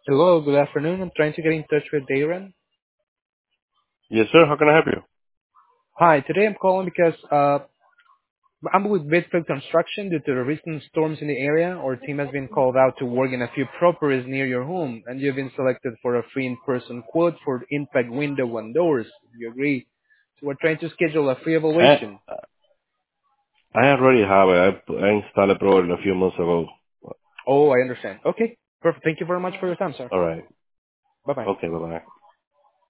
Hello, good afternoon. I'm trying to get in touch with Darren. Yes, sir. How can I help you? Hi, today I'm calling because I'm with Midfield Construction due to the recent storms in the area. Our team has been called out to work in a few properties near your home, and you've been selected for a free in-person quote for impact window and doors. Do you agree? So we're trying to schedule a free I evaluation. I already have it. I installed a program a few months ago. Oh, I understand. Okay, perfect. Thank you very much for your time, sir. All right. Bye-bye. Okay. Bye bye.